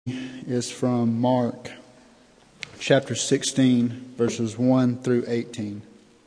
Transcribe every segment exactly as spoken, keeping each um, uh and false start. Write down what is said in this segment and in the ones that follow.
Is from Mark chapter sixteen, verses one through eighteen.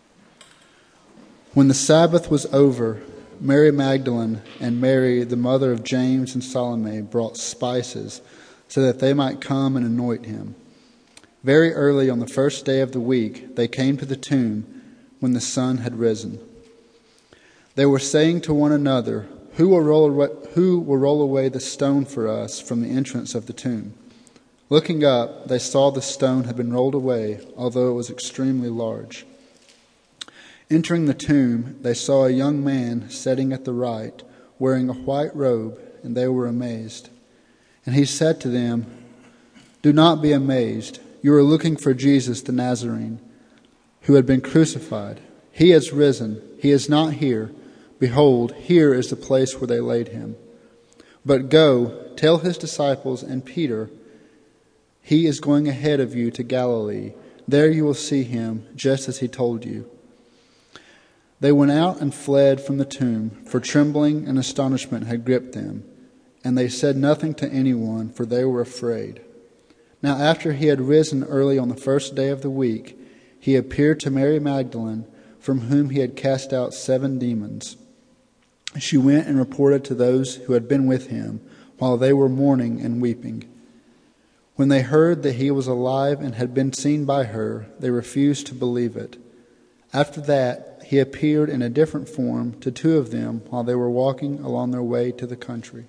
When the Sabbath was over, Mary Magdalene and Mary, the mother of James and Salome, brought spices so that they might come and anoint him. Very early on the first day of the week, they came to the tomb when the sun had risen. They were saying to one another, Who will roll away, who will roll away the stone for us from the entrance of the tomb? Looking up, they saw the stone had been rolled away, although it was extremely large. Entering the tomb, they saw a young man sitting at the right, wearing a white robe, and they were amazed. And he said to them, Do not be amazed. You are looking for Jesus the Nazarene, who had been crucified. He has risen. He is not here. Behold, here is the place where they laid him. But go, tell his disciples and Peter, he is going ahead of you to Galilee. There you will see him, just as he told you. They went out and fled from the tomb, for trembling and astonishment had gripped them. And they said nothing to anyone, for they were afraid. Now after he had risen early on the first day of the week, he appeared to Mary Magdalene, from whom he had cast out seven demons. She went and reported to those who had been with him, while they were mourning and weeping. When they heard that he was alive and had been seen by her, they refused to believe it. After that, he appeared in a different form to two of them while they were walking along their way to the country.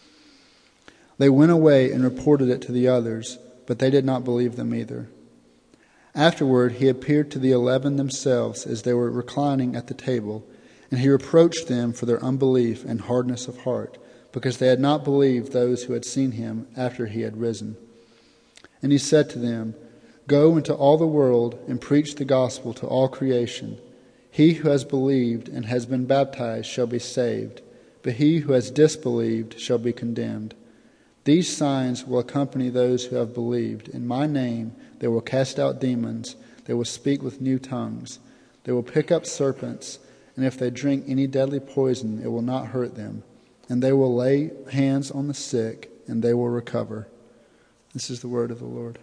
They went away and reported it to the others, but they did not believe them either. Afterward, he appeared to the eleven themselves as they were reclining at the table, and he reproached them for their unbelief and hardness of heart, because they had not believed those who had seen him after he had risen. And he said to them, Go into all the world and preach the gospel to all creation. He who has believed and has been baptized shall be saved, but he who has disbelieved shall be condemned. These signs will accompany those who have believed. In my name they will cast out demons, they will speak with new tongues, they will pick up serpents, and if they drink any deadly poison, it will not hurt them. And they will lay hands on the sick, and they will recover. This is the word of the Lord.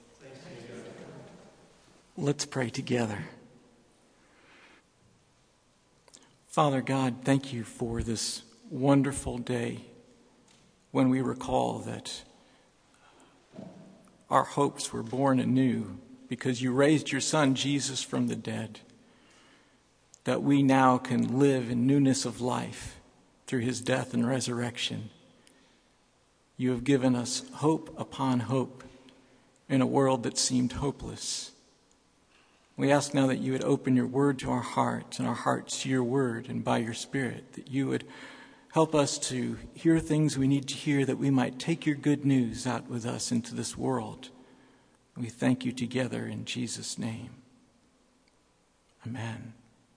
Let's pray together. Father God, thank you for this wonderful day when we recall that our hopes were born anew because you raised your Son, Jesus, from the dead, that we now can live in newness of life through his death and resurrection. You have given us hope upon hope in a world that seemed hopeless. We ask now that you would open your word to our hearts and our hearts to your word, and by your Spirit that you would help us to hear things we need to hear, that we might take your good news out with us into this world. We thank you together in Jesus' name. Amen.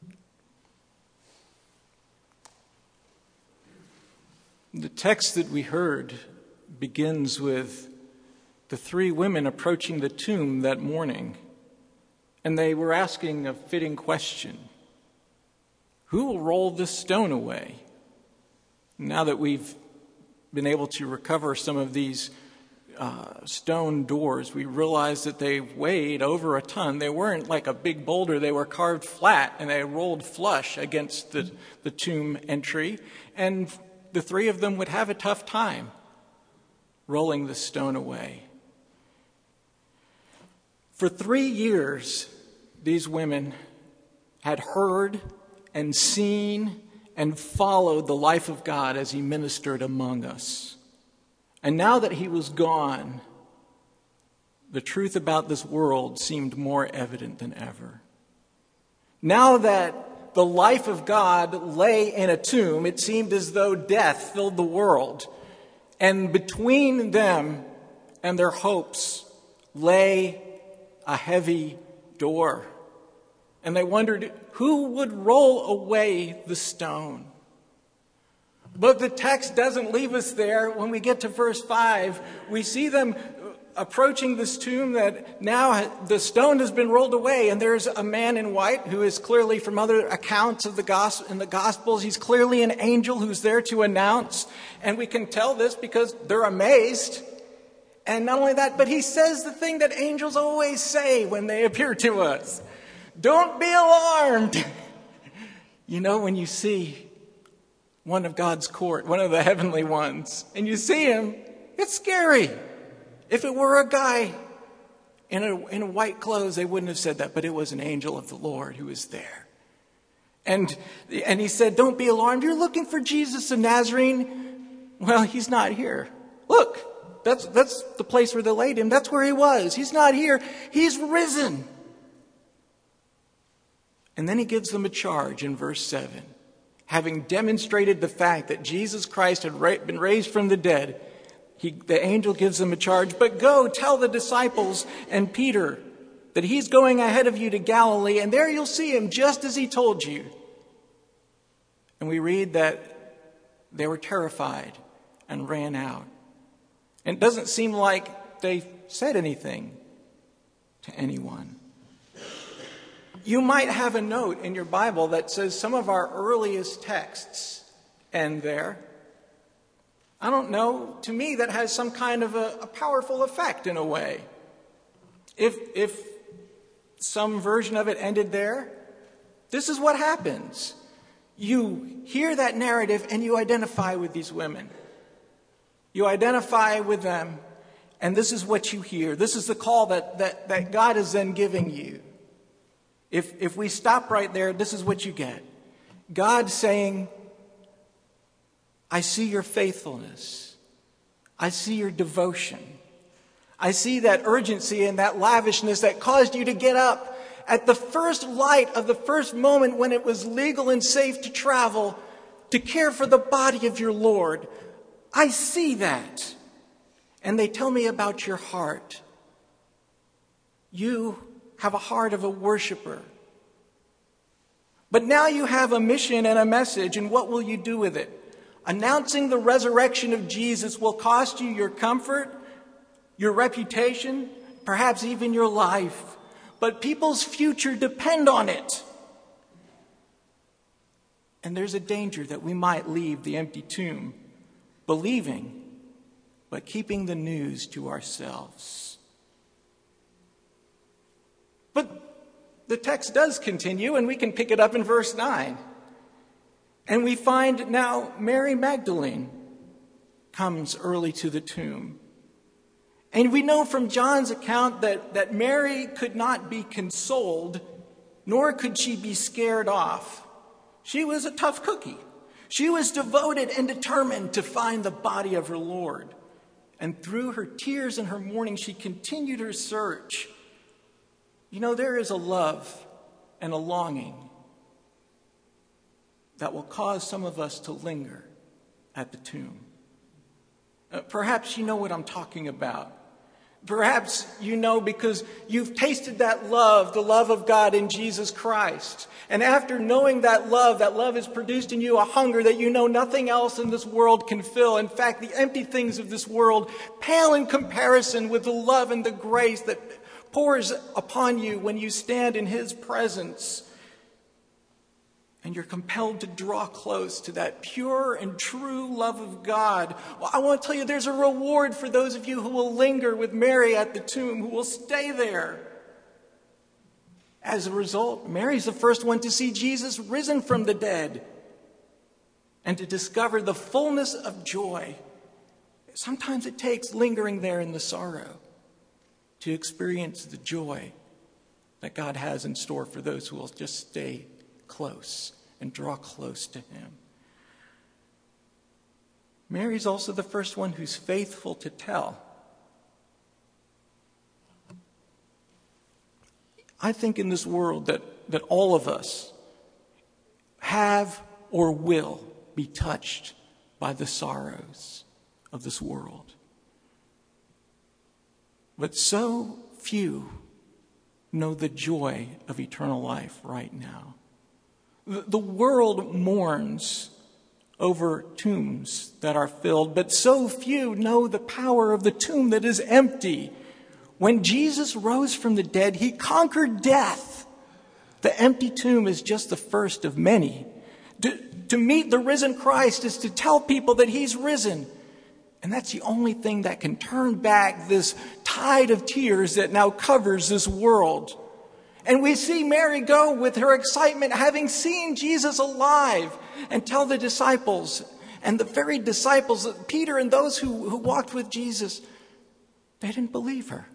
The text that we heard begins with the three women approaching the tomb that morning, and they were asking a fitting question. Who will roll this stone away? Now that we've been able to recover some of these uh, stone doors, we realize that they weighed over a ton. They weren't like a big boulder. They were carved flat, and they rolled flush against the, the tomb entry. And the three of them would have a tough time rolling the stone away. For three years, these women had heard and seen and followed the life of God as he ministered among us. And now that he was gone, the truth about this world seemed more evident than ever. Now that the life of God lay in a tomb, it seemed as though death filled the world. And between them and their hopes lay a heavy door. And they wondered, who would roll away the stone? But the text doesn't leave us there. When we get to verse five, we see them approaching this tomb that now the stone has been rolled away, and there's a man in white who is clearly, from other accounts of the gospel in the Gospels, he's clearly an angel who's there to announce. And we can tell this because they're amazed. And not only that, but he says the thing that angels always say when they appear to us. Don't be alarmed. You know, when you see one of God's court, one of the heavenly ones, and you see him, it's scary. If it were a guy in a, in white clothes, they wouldn't have said that, but it was an angel of the Lord who was there. And, and he said, don't be alarmed. You're looking for Jesus the Nazarene. Well, he's not here. Look, that's, that's the place where they laid him. That's where he was. He's not here. He's risen. And then he gives them a charge in verse seven. Having demonstrated the fact that Jesus Christ had ra- been raised from the dead, he, the angel gives them a charge. But go tell the disciples and Peter that he's going ahead of you to Galilee, and there you'll see him just as he told you. And we read that they were terrified and ran out. And it doesn't seem like they said anything to anyone. You might have a note in your Bible that says some of our earliest texts end there. I don't know. To me, that has some kind of a, a powerful effect in a way. If, if some version of it ended there, this is what happens. You hear that narrative and you identify with these women. You identify with them, and this is what you hear. This is the call that, that, that God is then giving you. If, if we stop right there, this is what you get. God saying, I see your faithfulness. I see your devotion. I see that urgency and that lavishness that caused you to get up at the first light of the first moment when it was legal and safe to travel to care for the body of your Lord. I see that. And they tell me about your heart. You have a heart of a worshiper. But now you have a mission and a message, and what will you do with it? Announcing the resurrection of Jesus will cost you your comfort, your reputation, perhaps even your life. But people's future depend on it. And there's a danger that we might leave the empty tomb believing, but keeping the news to ourselves. But the text does continue, and we can pick it up in verse nine. And we find now Mary Magdalene comes early to the tomb. And we know from John's account that, that Mary could not be consoled, nor could she be scared off. She was a tough cookie. She was devoted and determined to find the body of her Lord. And through her tears and her mourning, she continued her search. You know, there is a love and a longing that will cause some of us to linger at the tomb. Uh, perhaps you know what I'm talking about. Perhaps you know because you've tasted that love, the love of God in Jesus Christ. And after knowing that love, that love has produced in you a hunger that you know nothing else in this world can fill. In fact, the empty things of this world pale in comparison with the love and the grace that pours upon you when you stand in His presence. And you're compelled to draw close to that pure and true love of God. Well, I want to tell you there's a reward for those of you who will linger with Mary at the tomb, who will stay there. As a result, Mary's the first one to see Jesus risen from the dead and to discover the fullness of joy. Sometimes it takes lingering there in the sorrow to experience the joy that God has in store for those who will just stay close and draw close to Him. Mary's also the first one who's faithful to tell. I think in this world that, that all of us have or will be touched by the sorrows of this world. But so few know the joy of eternal life right now. The world mourns over tombs that are filled, but so few know the power of the tomb that is empty. When Jesus rose from the dead, He conquered death. The empty tomb is just the first of many. To, to meet the risen Christ is to tell people that He's risen And that's the only thing that can turn back this tide of tears that now covers this world. And we see Mary go with her excitement, having seen Jesus alive, and tell the disciples, and the very disciples, Peter and those who, who walked with Jesus, they didn't believe her.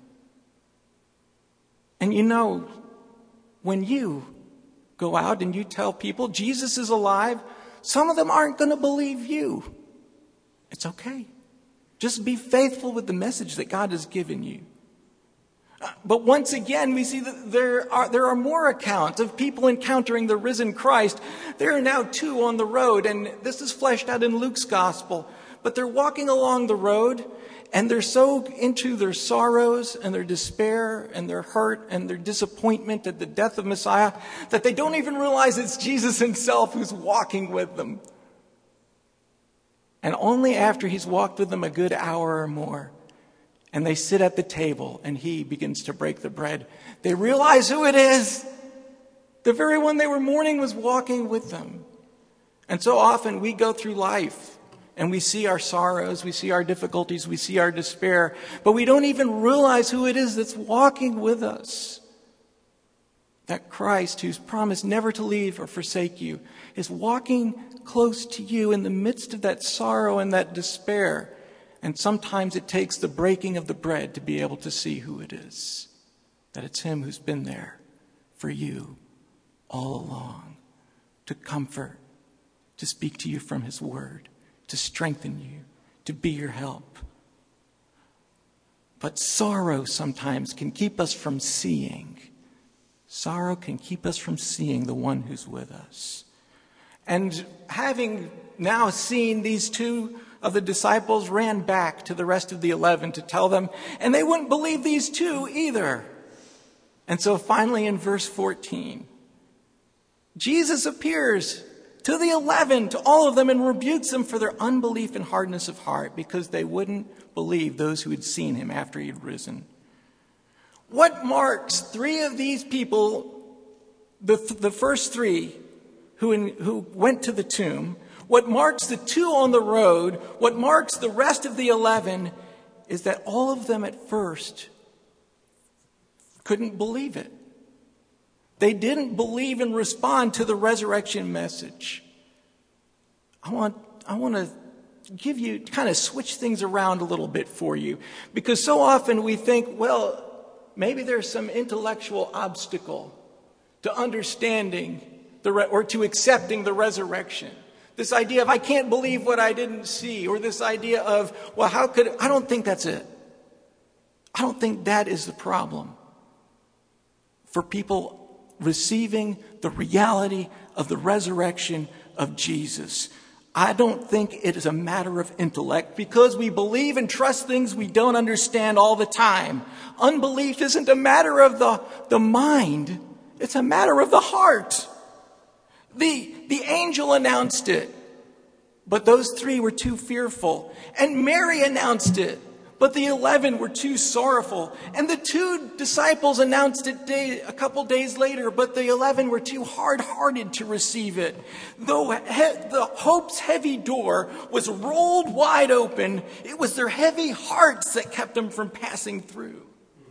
And you know, when you go out and you tell people Jesus is alive, some of them aren't going to believe you. It's okay. Just be faithful with the message that God has given you. But once again, we see that there are there are more accounts of people encountering the risen Christ. There are now two on the road, and this is fleshed out in Luke's gospel. But they're walking along the road, and they're so into their sorrows and their despair and their hurt and their disappointment at the death of Messiah that they don't even realize it's Jesus himself who's walking with them. And only after he's walked with them a good hour or more, and they sit at the table and he begins to break the bread, they realize who it is. The very one they were mourning was walking with them. And so often we go through life and we see our sorrows, we see our difficulties, we see our despair, but we don't even realize who it is that's walking with us. That Christ, who's promised never to leave or forsake you, is walking close to you in the midst of that sorrow and that despair. And sometimes it takes the breaking of the bread to be able to see who it is. That it's him who's been there for you all along, to comfort, to speak to you from his word, to strengthen you, to be your help. But sorrow sometimes can keep us from seeing. Sorrow can keep us from seeing the one who's with us. And having now seen these two of the disciples, ran back to the rest of the eleven to tell them, and they wouldn't believe these two either. And so finally in verse fourteen, Jesus appears to the eleven, to all of them, and rebukes them for their unbelief and hardness of heart, because they wouldn't believe those who had seen him after he had risen. What marks three of these people, the, the first three who, in, who went to the tomb, what marks the two on the road, what marks the rest of the eleven, is that all of them at first couldn't believe it. They didn't believe and respond to the resurrection message. I want, I want to give you, kind of switch things around a little bit for you, because so often we think, well, maybe there's some intellectual obstacle to understanding the re- or to accepting the resurrection. This idea of, I can't believe what I didn't see, or this idea of, well, how could, I don't think that's it. I don't think that is the problem for people receiving the reality of the resurrection of Jesus. I don't think it is a matter of intellect, because we believe and trust things we don't understand all the time. Unbelief isn't a matter of the, the mind. It's a matter of the heart. The, the angel announced it, but those three were too fearful. And Mary announced it, but the eleven were too sorrowful. And the two disciples announced it day, a couple days later, but the eleven were too hard-hearted to receive it. Though he, the hope's heavy door was rolled wide open, it was their heavy hearts that kept them from passing through.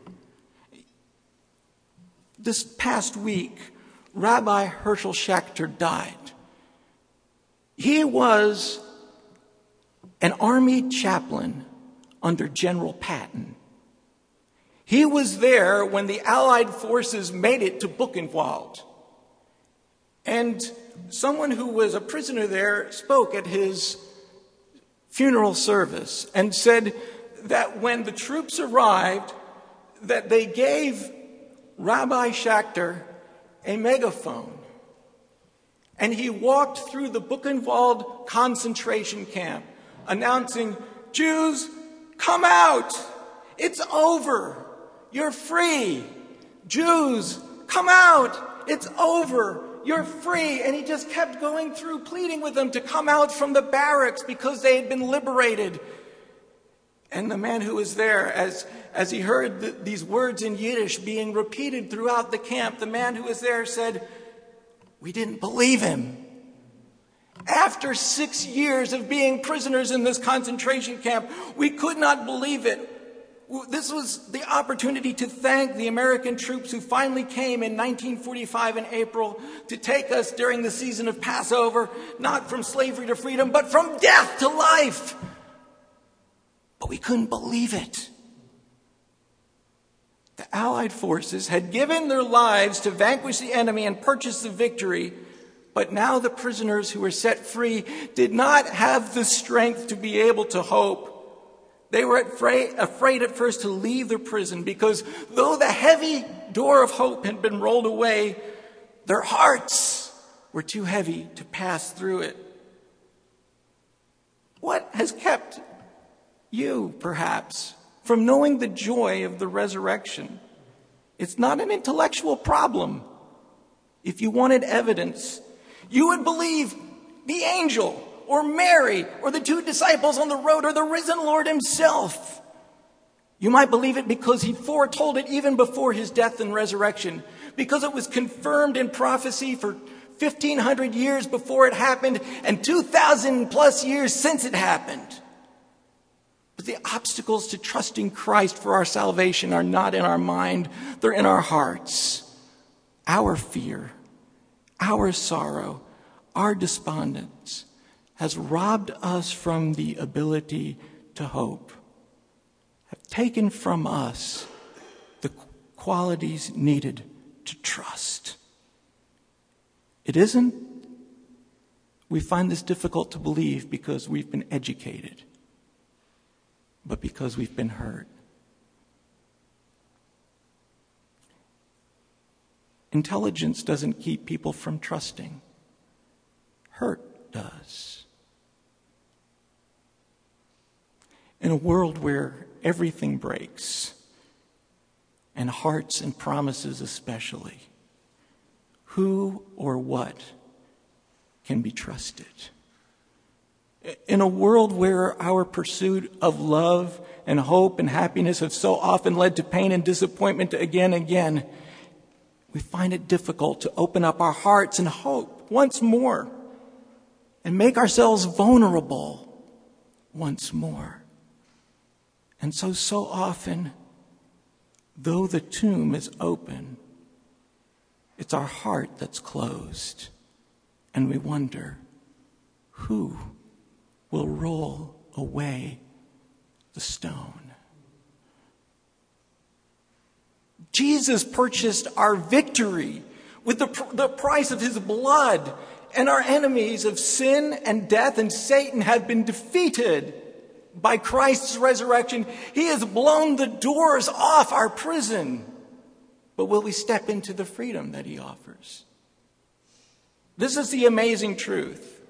This past week, Rabbi Herschel Schachter died. He was an army chaplain under General Patton. He was there when the Allied forces made it to Buchenwald. And someone who was a prisoner there spoke at his funeral service and said that when the troops arrived, that they gave Rabbi Schachter a megaphone. And he walked through the Buchenwald concentration camp announcing, Jews, come out. It's over. You're free. Jews, come out. It's over. You're free. And he just kept going through, pleading with them to come out from the barracks because they had been liberated. And the man who was there, as, as he heard the, these words in Yiddish being repeated throughout the camp, the man who was there said, we didn't believe him. After six years of being prisoners in this concentration camp, we could not believe it. This was the opportunity to thank the American troops who finally came in nineteen forty-five in April to take us during the season of Passover, not from slavery to freedom, but from death to life. But we couldn't believe it. The Allied forces had given their lives to vanquish the enemy and purchase the victory, but now the prisoners who were set free did not have the strength to be able to hope. They were afraid, afraid at first to leave their prison because though the heavy door of hope had been rolled away, their hearts were too heavy to pass through it. What has kept you, perhaps, from knowing the joy of the resurrection? It's not an intellectual problem. If you wanted evidence, you would believe the angel or Mary, or the two disciples on the road, or the risen Lord himself. You might believe it because he foretold it even before his death and resurrection, because it was confirmed in prophecy for fifteen hundred years before it happened, and two thousand plus years since it happened. But the obstacles to trusting Christ for our salvation are not in our mind, they're in our hearts. Our fear, our sorrow, our despondence has robbed us from the ability to hope, have taken from us the qualities needed to trust. It isn't, we find this difficult to believe because we've been educated, but because we've been hurt. Intelligence doesn't keep people from trusting. Hurt does. In a world where everything breaks, and hearts and promises especially, who or what can be trusted? In a world where our pursuit of love and hope and happiness have so often led to pain and disappointment again and again, we find it difficult to open up our hearts and hope once more and make ourselves vulnerable once more. And so, so often, though the tomb is open, it's our heart that's closed. And we wonder, who will roll away the stone? Jesus purchased our victory with the, the price of his blood, and our enemies of sin and death and Satan have been defeated. By Christ's resurrection, he has blown the doors off our prison. But will we step into the freedom that he offers? This is the amazing truth.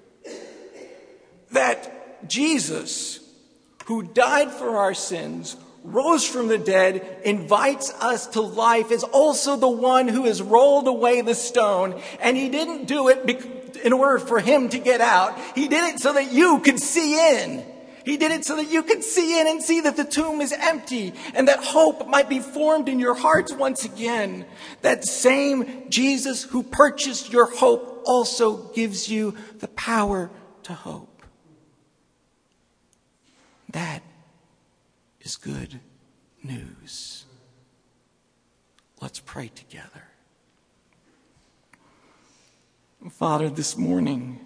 That Jesus, who died for our sins, rose from the dead, invites us to life, is also the one who has rolled away the stone. And he didn't do it in order for him to get out. He did it so that you could see in. He did it so that you could see in and see that the tomb is empty and that hope might be formed in your hearts once again. That same Jesus who purchased your hope also gives you the power to hope. That is good news. Let's pray together. Father, this morning,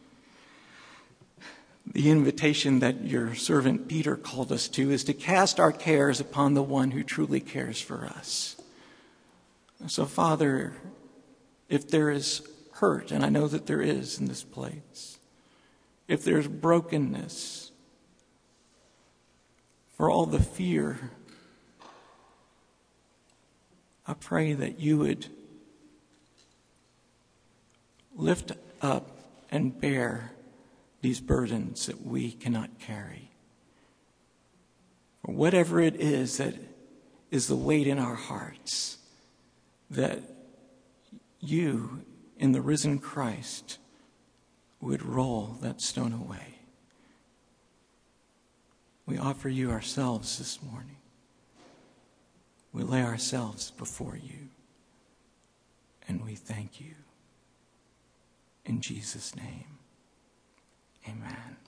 the invitation that your servant Peter called us to is to cast our cares upon the one who truly cares for us. So, Father, if there is hurt, and I know that there is in this place, if there's brokenness, for all the fear, I pray that you would lift up and bear these burdens that we cannot carry. Or whatever it is that is the weight in our hearts, that you, in the risen Christ, would roll that stone away. We offer you ourselves this morning. We lay ourselves before you, and we thank you. In Jesus' name, Amen.